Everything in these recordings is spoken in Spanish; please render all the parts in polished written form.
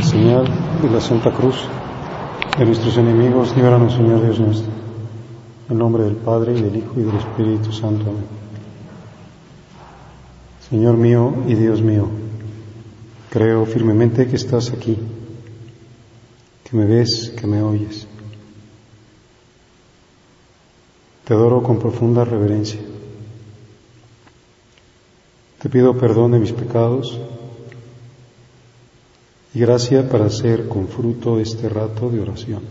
señal de la Santa Cruz de nuestros enemigos, líbranos, Señor Dios nuestro. En nombre del Padre, y del Hijo, y del Espíritu Santo. Amén. Señor mío y Dios mío, creo firmemente que estás aquí, que me ves, que me oyes. Te adoro con profunda reverencia. Te pido perdón de mis pecados y gracia para hacer con fruto este rato de oración.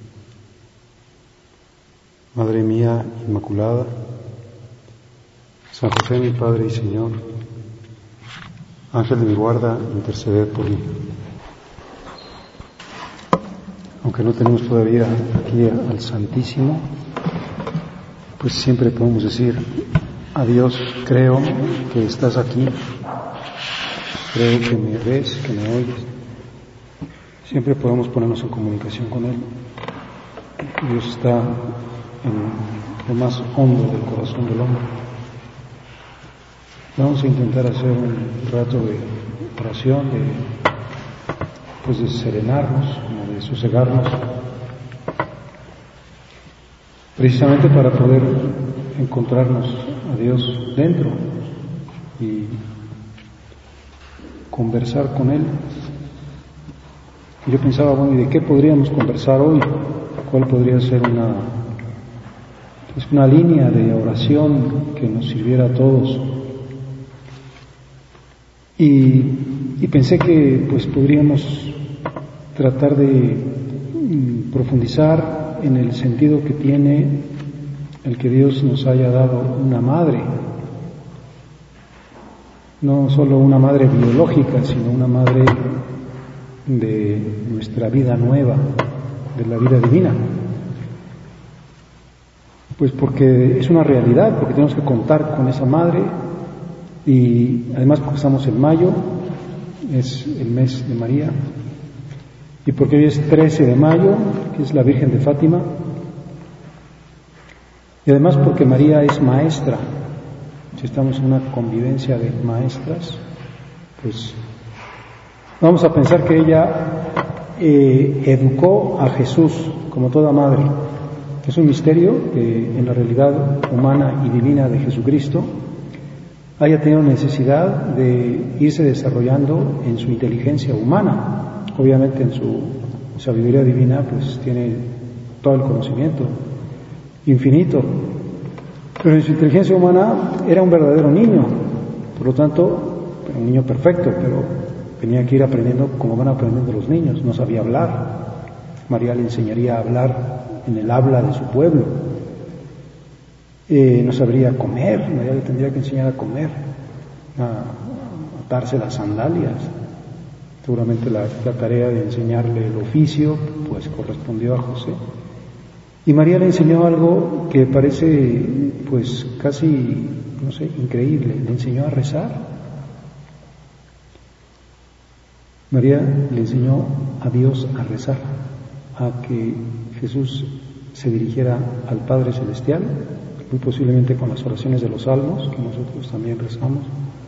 Madre mía Inmaculada, San José mi Padre y Señor, Ángel de mi guarda, interceded por mí. Aunque no tenemos todavía aquí al Santísimo, pues siempre podemos decir a Dios: creo que estás aquí, creo que me ves, que me oyes. Siempre podemos ponernos en comunicación con Él. Dios está en lo más hondo del corazón del hombre. Vamos a intentar hacer un rato de oración, de serenarnos, como de sosegarnos, precisamente para poder encontrarnos a Dios dentro y conversar con Él. Yo pensaba, bueno, ¿y de qué podríamos conversar hoy? ¿Cuál podría ser una línea de oración que nos sirviera a todos? Y pensé que pues podríamos tratar de profundizar en el sentido que tiene el que Dios nos haya dado una madre, no solo una madre biológica, sino una madre de nuestra vida nueva, de la vida divina. Pues porque es una realidad, porque tenemos que contar con esa madre, y además porque estamos en mayo, es el mes de María, y porque hoy es 13 de mayo, que es la Virgen de Fátima, y además porque María es maestra. Si estamos en una convivencia de maestras, pues vamos a pensar que ella educó a Jesús como toda madre. Es un misterio que en la realidad humana y divina de Jesucristo haya tenido necesidad de irse desarrollando en su inteligencia humana. Obviamente en su sabiduría divina pues tiene todo el conocimiento infinito, pero en su inteligencia humana era un verdadero niño, por lo tanto un niño perfecto, pero tenía que ir aprendiendo como van aprendiendo los niños. No sabía hablar. María le enseñaría a hablar en el habla de su pueblo. No sabría comer. María le tendría que enseñar a comer, a atarse las sandalias. Seguramente la tarea de enseñarle el oficio pues correspondió a José. Y María le enseñó algo que parece pues casi, no sé, increíble. Le enseñó a rezar. María le enseñó a Dios a rezar, a que Jesús se dirigiera al Padre Celestial, muy posiblemente con las oraciones de los salmos, que nosotros también rezamos,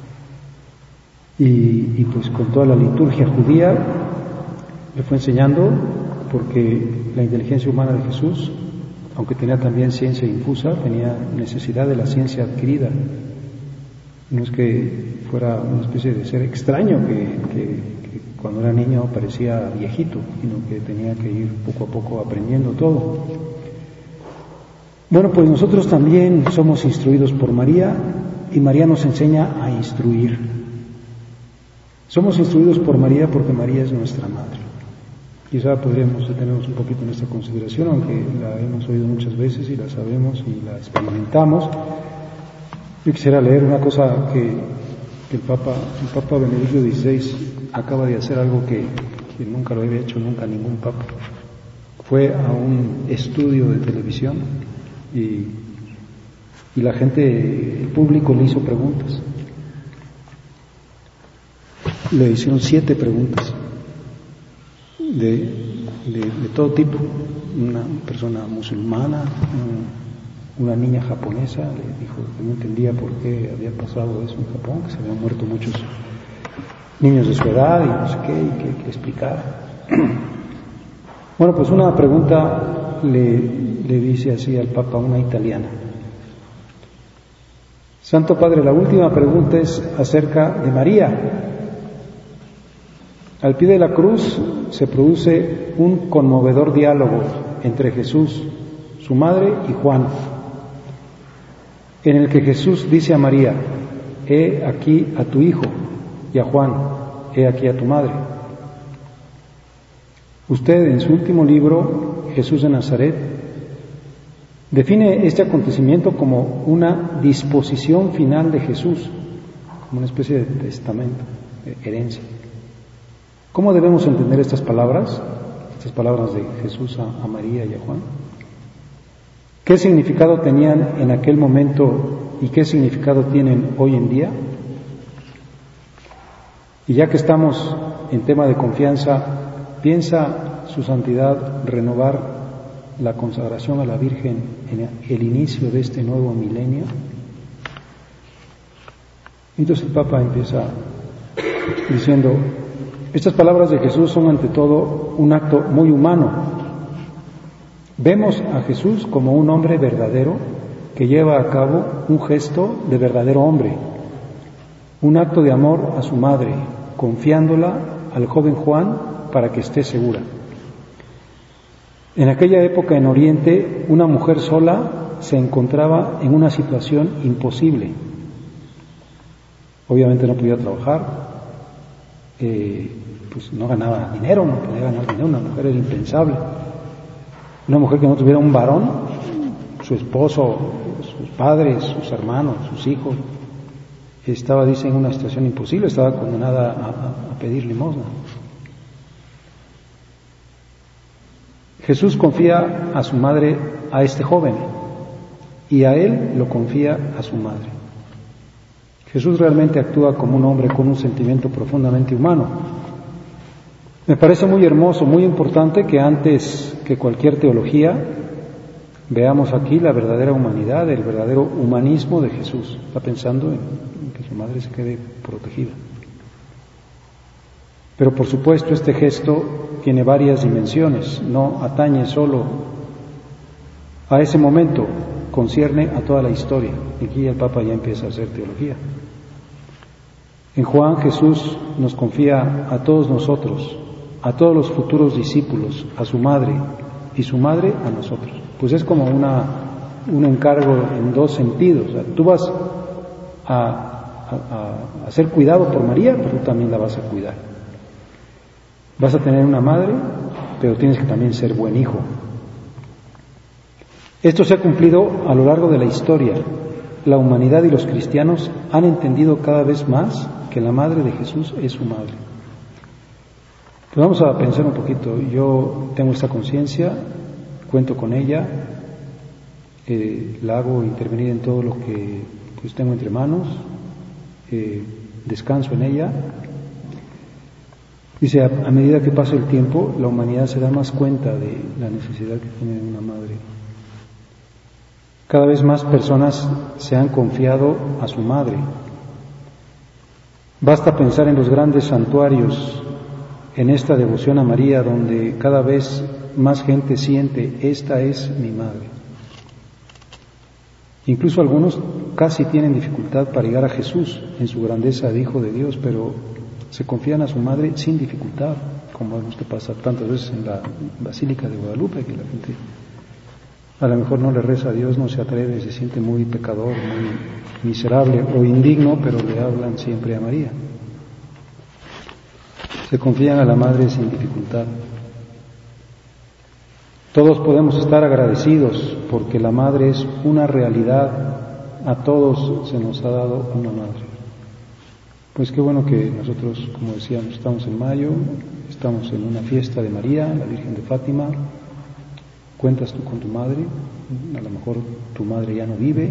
y pues con toda la liturgia judía le fue enseñando, porque la inteligencia humana de Jesús, aunque tenía también ciencia infusa, tenía necesidad de la ciencia adquirida. No es que fuera una especie de ser extraño que cuando era niño parecía viejito, sino que tenía que ir poco a poco aprendiendo todo. Bueno, pues nosotros también somos instruidos por María, y María nos enseña a instruir. Somos instruidos por María porque María es nuestra madre. Quizá podríamos detenernos un poquito en esta consideración, aunque la hemos oído muchas veces y la sabemos y la experimentamos. Yo quisiera leer una cosa que el Papa Benedicto XVI acaba de hacer, algo que nunca lo había hecho nunca ningún papa. Fue a un estudio de televisión y la gente, el público, le hizo preguntas. Le hicieron 7 preguntas de todo tipo. Una persona musulmana, una niña japonesa le dijo que no entendía por qué había pasado eso en Japón, que se habían muerto niños de su edad y no sé qué, y que explicar. Bueno, pues una pregunta le dice así al Papa una italiana. Santo Padre, la última pregunta es acerca de María. Al pie de la cruz se produce un conmovedor diálogo entre Jesús, su madre y Juan, en el que Jesús dice a María: he aquí a tu hijo, y a Juan: he aquí a tu madre. Usted, en su último libro, Jesús de Nazaret, define este acontecimiento como una disposición final de Jesús, como una especie de testamento, de herencia. ¿Cómo debemos entender estas palabras de Jesús a María y a Juan? ¿Qué significado tenían en aquel momento y qué significado tienen hoy en día? Y ya que estamos en tema de confianza, ¿piensa su santidad renovar la consagración a la Virgen en el inicio de este nuevo milenio? Entonces el Papa empieza diciendo: estas palabras de Jesús son ante todo un acto muy humano. Vemos a Jesús como un hombre verdadero que lleva a cabo un gesto de verdadero hombre, un acto de amor a su madre, confiándola al joven Juan para que esté segura. En aquella época en Oriente, una mujer sola se encontraba en una situación imposible. Obviamente no podía trabajar, pues no ganaba dinero, no podía ganar dinero, una mujer era impensable. Una mujer que no tuviera un varón, su esposo, sus padres, sus hermanos, sus hijos, estaba, dice, en una situación imposible, estaba condenada a pedir limosna. Jesús confía a su madre a este joven y a él lo confía a su madre. Jesús realmente actúa como un hombre con un sentimiento profundamente humano. Me parece muy hermoso, muy importante que antes que cualquier teología veamos aquí la verdadera humanidad, el verdadero humanismo de Jesús. Está pensando en que su madre se quede protegida. Pero por supuesto este gesto tiene varias dimensiones, no atañe solo a ese momento, concierne a toda la historia. Y aquí el Papa ya empieza a hacer teología. En Juan, Jesús nos confía a todos nosotros, a todos los futuros discípulos, a su madre y su madre a nosotros. Pues es como un encargo en dos sentidos. O sea, tú vas a ser cuidado por María, pero tú también la vas a cuidar. Vas a tener una madre, pero tienes que también ser buen hijo. Esto se ha cumplido a lo largo de la historia. La humanidad y los cristianos han entendido cada vez más que la madre de Jesús es su madre. Pues vamos a pensar un poquito. Yo tengo esta conciencia, cuento con ella, la hago intervenir en todo lo que pues tengo entre manos, descanso en ella. Dice, a medida que pasa el tiempo, la humanidad se da más cuenta de la necesidad que tiene una madre. Cada vez más personas se han confiado a su madre. Basta pensar en los grandes santuarios, en esta devoción a María, donde cada vez más gente siente, esta es mi madre. Incluso algunos casi tienen dificultad para llegar a Jesús en su grandeza de Hijo de Dios, pero se confían a su madre sin dificultad, como vemos que pasa tantas veces en la Basílica de Guadalupe, que la gente a lo mejor no le reza a Dios, no se atreve, se siente muy pecador, muy miserable o indigno, pero le hablan siempre a María. Se confían a la madre sin dificultad. Todos podemos estar agradecidos porque la madre es una realidad, a todos se nos ha dado una madre. Pues qué bueno que nosotros, como decíamos, estamos en mayo, estamos en una fiesta de María, la Virgen de Fátima. Cuentas tú con tu madre, a lo mejor tu madre ya no vive,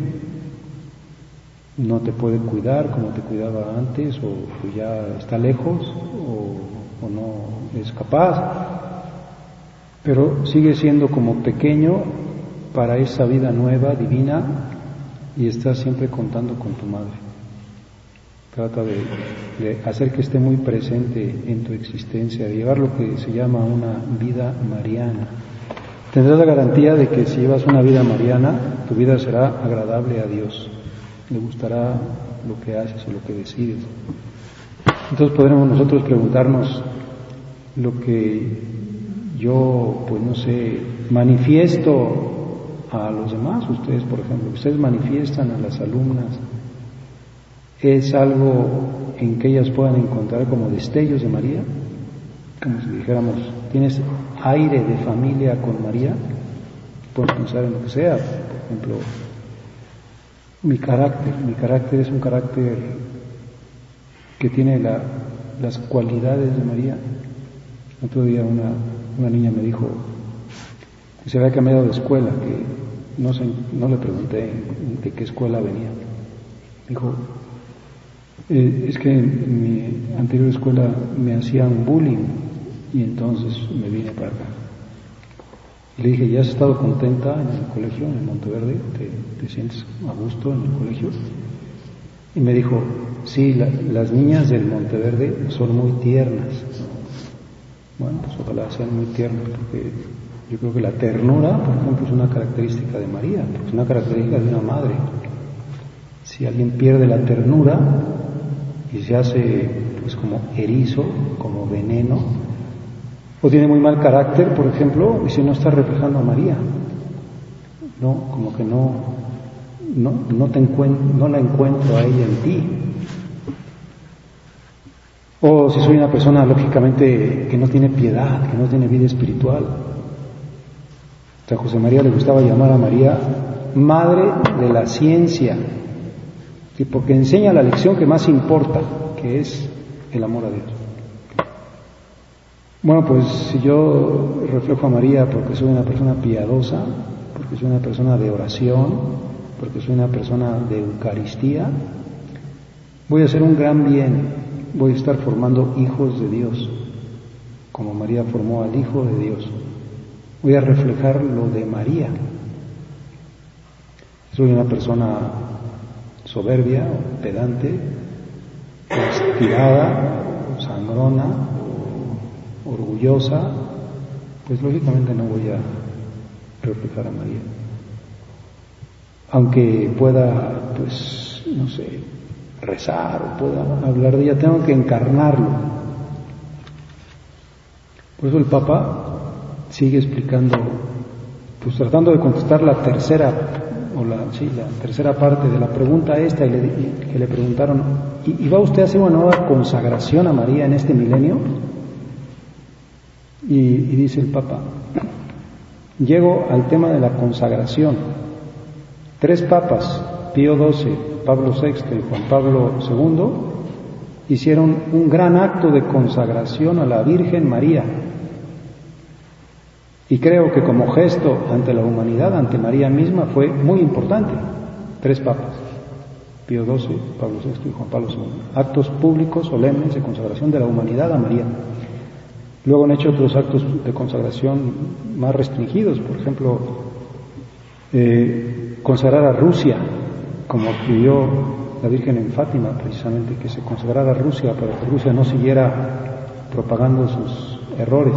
no te puede cuidar como te cuidaba antes, o ya está lejos, o no es capaz, pero sigue siendo como pequeño para esa vida nueva, divina, y estás siempre contando con tu madre. Trata de hacer que esté muy presente en tu existencia, de llevar lo que se llama una vida mariana. Tendrás la garantía de que si llevas una vida mariana, tu vida será agradable a Dios. Le gustará lo que haces o lo que decides. Entonces podremos nosotros preguntarnos lo que yo, pues no sé, manifiesto a los demás, ustedes por ejemplo, ustedes manifiestan a las alumnas, ¿es algo en que ellas puedan encontrar como destellos de María? Como si dijéramos, ¿tienes aire de familia con María? Puedes pensar en lo que sea. Por ejemplo, mi carácter es un carácter que tiene las cualidades de María. Otro día una niña me dijo que se había cambiado de escuela, que no le pregunté de qué escuela venía. Dijo, es que en mi anterior escuela me hacían bullying y entonces me vine para acá. Y le dije, ¿ya has estado contenta en el colegio, en el Monteverde? ¿Te sientes a gusto en el colegio? Y me dijo, sí, las niñas del Monteverde son muy tiernas. Bueno, pues ojalá sean muy tiernas, porque yo creo que la ternura, por ejemplo, es una característica de María, es una característica de una madre. Si alguien pierde la ternura y se hace pues como erizo, como veneno, o tiene muy mal carácter, por ejemplo, y si no está reflejando a María, no, como que no la encuentro a ella en ti. O si soy una persona, lógicamente, que no tiene piedad, que no tiene vida espiritual. A José María le gustaba llamar a María Madre de la Ciencia, ¿sí? Porque enseña la lección que más importa, que es el amor a Dios. Bueno, pues si yo reflejo a María porque soy una persona piadosa, porque soy una persona de oración, porque soy una persona de Eucaristía, voy a hacer un gran bien. Voy a estar formando hijos de Dios, como María formó al Hijo de Dios. Voy a reflejar lo de María. Soy una persona soberbia, o pedante, o estirada, o sangrona, o orgullosa, pues lógicamente no voy a reflejar a María. Aunque pueda, pues, no sé, rezar o pueda hablar de ella, tengo que encarnarlo. Por eso el Papa sigue explicando, pues tratando de contestar la tercera parte de la pregunta esta, que le preguntaron, ¿y va usted a hacer una nueva consagración a María en este milenio? Y dice el Papa, llego al tema de la consagración. 3 papas, Pío XII, Pablo VI y Juan Pablo II, hicieron un gran acto de consagración a la Virgen María. Y creo que como gesto ante la humanidad, ante María misma, fue muy importante. 3 papas, Pío XII, Pablo VI y Juan Pablo II. Actos públicos, solemnes de consagración de la humanidad a María. Luego han hecho otros actos de consagración más restringidos, por ejemplo, consagrar a Rusia, como pidió la Virgen en Fátima, precisamente, que se consagrara a Rusia para que Rusia no siguiera propagando sus errores.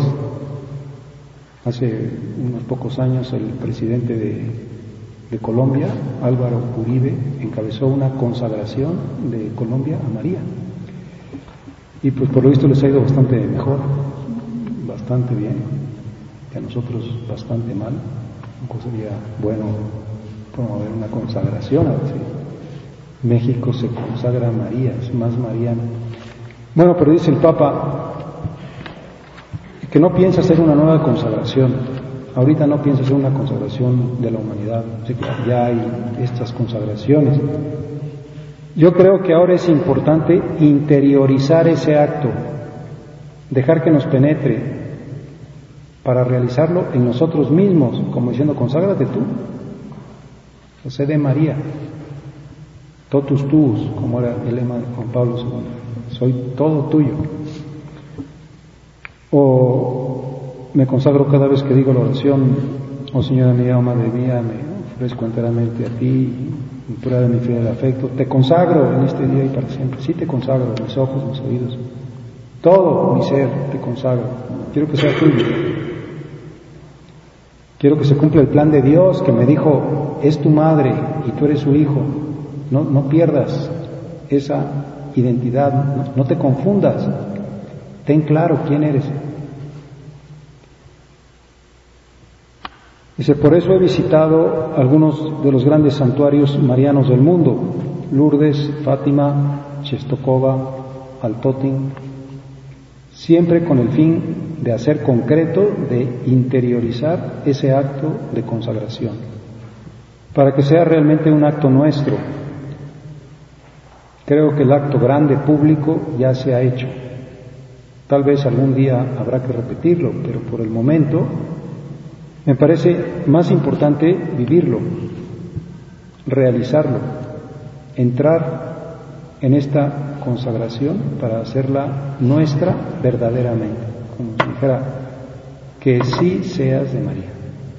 Hace unos pocos años el presidente de Colombia, Álvaro Uribe, encabezó una consagración de Colombia a María. Y pues por lo visto les ha ido bastante mejor, bastante bien, que a nosotros bastante mal. Pues sería bueno promover una consagración, a ver si México se consagra a María, es más mariano. Bueno, pero dice el Papa que no piensa hacer una nueva consagración. Ahorita no piensa hacer una consagración de la humanidad, así que ya hay estas consagraciones. Yo creo que ahora es importante interiorizar ese acto, dejar que nos penetre, para realizarlo en nosotros mismos, como diciendo, conságrate tú, José de María, totus tuus, como era el lema de Juan Pablo II, soy todo tuyo. O me consagro cada vez que digo la oración, oh Señora mía, oh Madre mía, me ofrezco enteramente a ti, en prueba de mi fiel afecto. Te consagro en este día y para siempre. Sí te consagro, mis ojos, mis oídos, todo mi ser te consagro. Quiero que sea tuyo. Quiero que se cumpla el plan de Dios que me dijo, es tu madre y tú eres su hijo. No pierdas esa identidad, no te confundas. Ten claro quién eres. Dice, por eso he visitado algunos de los grandes santuarios marianos del mundo: Lourdes, Fátima, Czestochowa, Altötting, siempre con el fin de hacer concreto, de interiorizar ese acto de consagración, para que sea realmente un acto nuestro. Creo que el acto grande, público, ya se ha hecho. Tal vez algún día habrá que repetirlo, pero por el momento me parece más importante vivirlo, realizarlo, entrar en esta consagración para hacerla nuestra verdaderamente, como si dijera, que sí seas de María,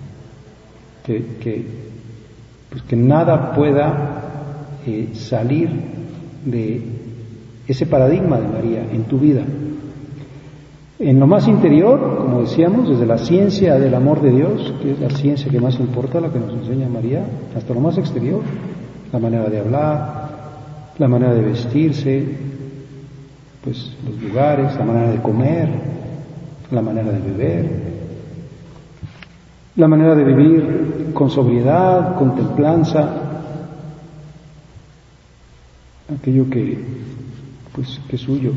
que nada pueda salir de ese paradigma de María en tu vida. En lo más interior, como decíamos, desde la ciencia del amor de Dios, que es la ciencia que más importa, la que nos enseña María, hasta lo más exterior, la manera de hablar, la manera de vestirse, pues los lugares, la manera de comer, la manera de beber, la manera de vivir con sobriedad, con templanza, aquello que es suyo.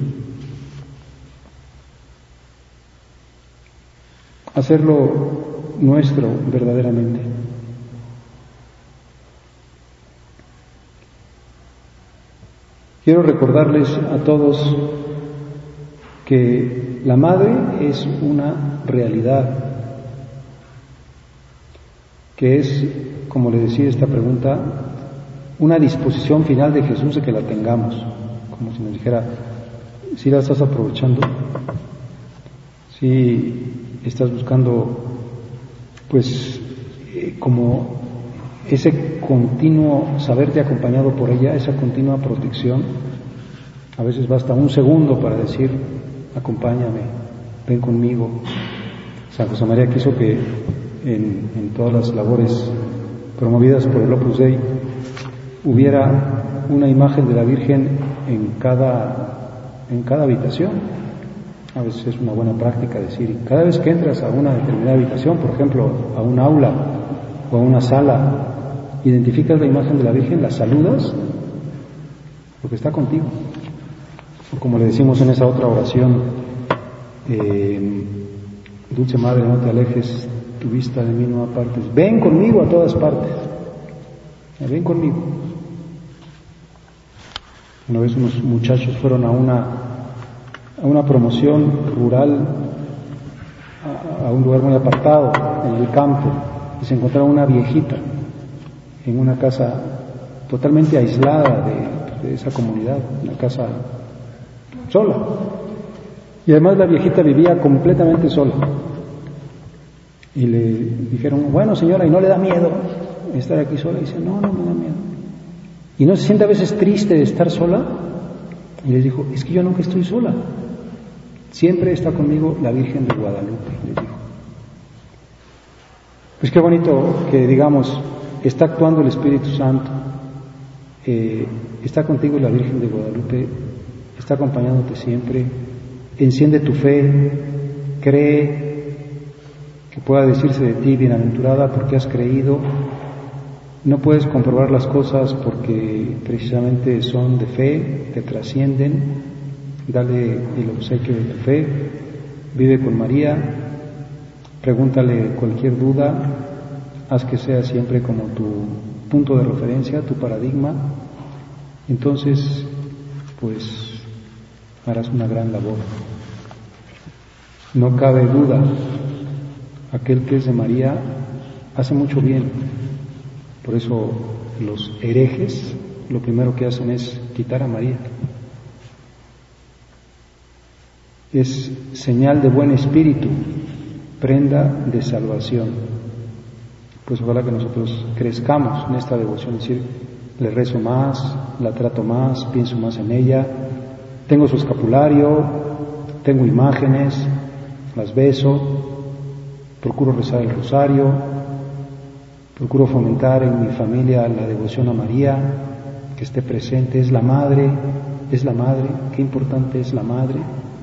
Hacerlo nuestro verdaderamente. Quiero recordarles a todos que la madre es una realidad, que es, como le decía esta pregunta, una disposición final de Jesús de que la tengamos, como si nos dijera, si la estás aprovechando, si estás buscando, pues, como ese continuo saberte acompañado por ella, esa continua protección. A veces basta un segundo para decir, acompáñame, ven conmigo. San José María quiso que en todas las labores promovidas por el Opus Dei hubiera una imagen de la Virgen en cada habitación. A veces es una buena práctica decir, cada vez que entras a una determinada habitación, por ejemplo, a un aula o a una sala, identificas la imagen de la Virgen, la saludas, porque está contigo. O como le decimos en esa otra oración, Dulce Madre, no te alejes tu vista de mí, no apartes. Ven conmigo a todas partes. Ven conmigo. Una vez unos muchachos fueron a una promoción rural, a un lugar muy apartado, en el campo, y se encontraron una viejita en una casa totalmente aislada de esa comunidad, una casa sola. Y además la viejita vivía completamente sola. Y le dijeron, bueno señora, ¿y no le da miedo estar aquí sola? Y dice, no me da miedo. ¿Y no se siente a veces triste de estar sola? Y les dijo, es que yo nunca estoy sola. Siempre está conmigo la Virgen de Guadalupe, les dijo. Pues qué bonito que digamos, está actuando el Espíritu Santo, está contigo la Virgen de Guadalupe, está acompañándote siempre, enciende tu fe, cree, que pueda decirse de ti, bienaventurada porque has creído. No puedes comprobar las cosas porque precisamente son de fe, te trascienden. Dale el obsequio de tu fe, vive con María, pregúntale cualquier duda, haz que sea siempre como tu punto de referencia, tu paradigma. Entonces, pues, harás una gran labor. No cabe duda, aquel que es de María hace mucho bien. Por eso los herejes lo primero que hacen es quitar a María. Es señal de buen espíritu, prenda de salvación. Pues ojalá que nosotros crezcamos en esta devoción, es decir, le rezo más, la trato más, pienso más en ella, tengo su escapulario, tengo imágenes, las beso, procuro rezar el rosario, procuro fomentar en mi familia la devoción a María, que esté presente. Es la madre, qué importante es la madre.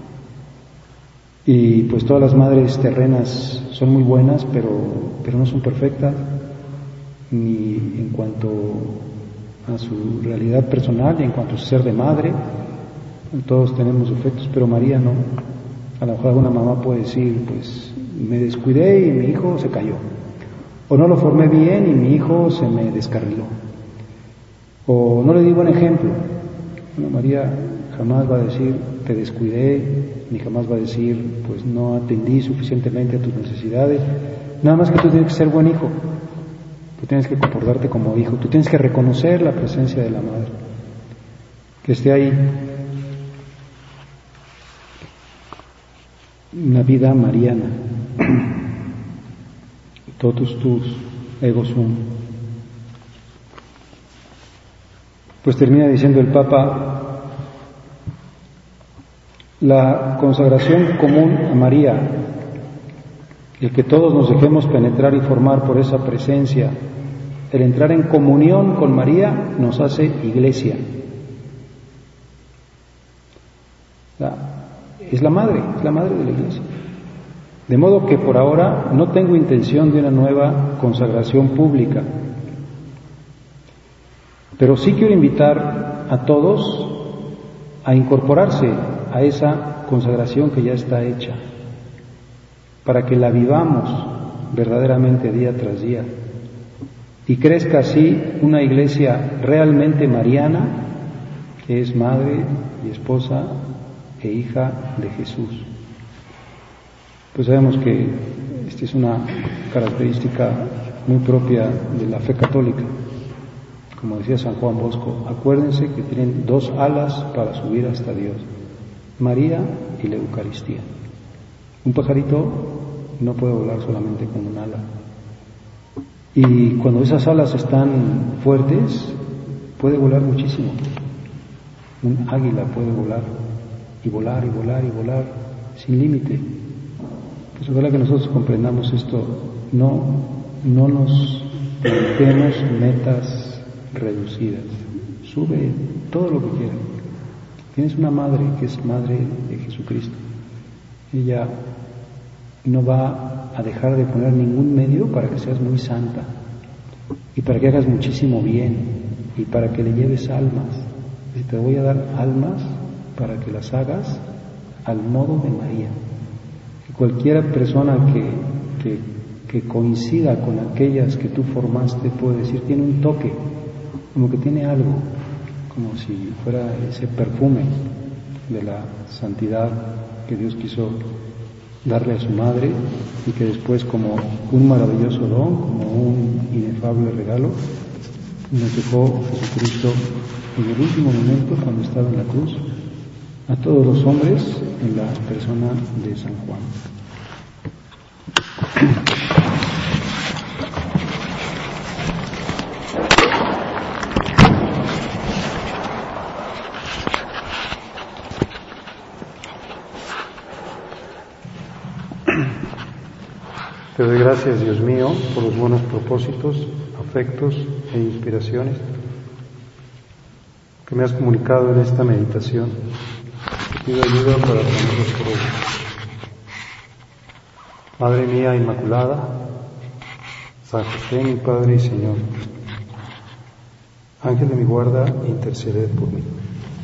Y pues todas las madres terrenas son muy buenas, pero no son perfectas, ni en cuanto a su realidad personal, ni en cuanto a su ser de madre. Todos tenemos defectos, pero María no. A lo mejor alguna mamá puede decir, pues me descuidé y mi hijo se cayó, o no lo formé bien y mi hijo se me descarriló, o no le di buen ejemplo. Bueno, María jamás va a decir te descuidé, ni jamás va a decir pues no atendí suficientemente a tus necesidades. Nada más que tú tienes que ser buen hijo, tú tienes que comportarte como hijo, tú tienes que reconocer la presencia de la madre, que esté ahí. Una vida mariana, totus tus ego sum. Pues termina diciendo el Papa, la consagración común a María, el que todos nos dejemos penetrar y formar por esa presencia, el entrar en comunión con María nos hace iglesia. Es la madre de la iglesia. De modo que por ahora no tengo intención de una nueva consagración pública, pero sí quiero invitar a todos a incorporarse a esa consagración que ya está hecha, para que la vivamos verdaderamente día tras día y crezca así una iglesia realmente mariana, que es madre y esposa e hija de Jesús. Pues sabemos que esta es una característica muy propia de la fe católica. Como decía San Juan Bosco, acuérdense que tienen dos alas para subir hasta Dios: María y la Eucaristía. Un pajarito no puede volar solamente con un ala. Y cuando esas alas están fuertes, puede volar muchísimo. Un águila puede volar y volar y volar y volar sin límite. Pues ojalá que nosotros comprendamos esto, no nos planteemos metas reducidas. Sube todo lo que quieras. Tienes una madre que es madre de Jesucristo. Ella no va a dejar de poner ningún medio para que seas muy santa y para que hagas muchísimo bien y para que le lleves almas. Y te voy a dar almas para que las hagas al modo de María. Que cualquier persona que coincida con aquellas que tú formaste puede decir, tiene un toque, como que tiene algo, como si fuera ese perfume de la santidad que Dios quiso darle a su madre y que después, como un maravilloso don, como un inefable regalo, nos dejó Jesucristo en el último momento, cuando estaba en la cruz, a todos los hombres en la persona de San Juan. Te doy gracias, Dios mío, por los buenos propósitos, afectos e inspiraciones que me has comunicado en esta meditación. Te pido ayuda para ponerlos por obra. Madre mía Inmaculada, San José, mi Padre y Señor, Ángel de mi guarda, interceded por mí.